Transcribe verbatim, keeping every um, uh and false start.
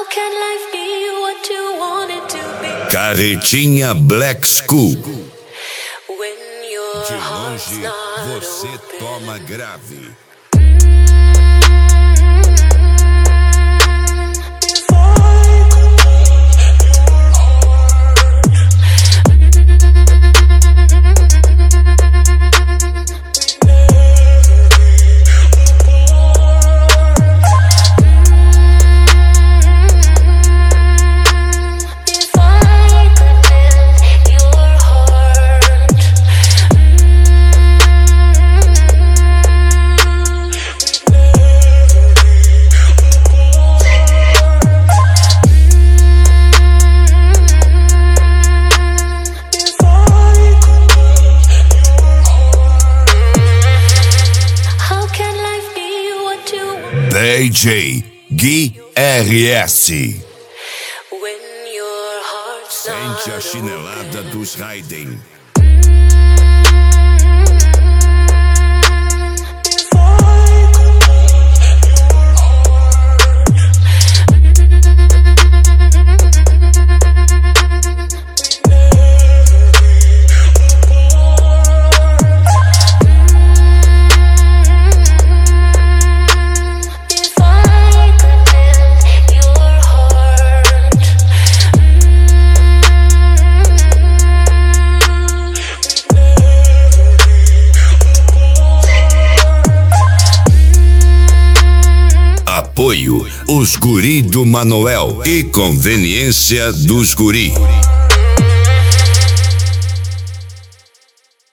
How can life be what you want it to be? Carretinha Black School. When your De heart's longe, not você open. toma grave. D J Gui R S. When your heart's not Sente a chinelada dos Raiden. Apoio, os guri do Manoel e conveniência dos guri.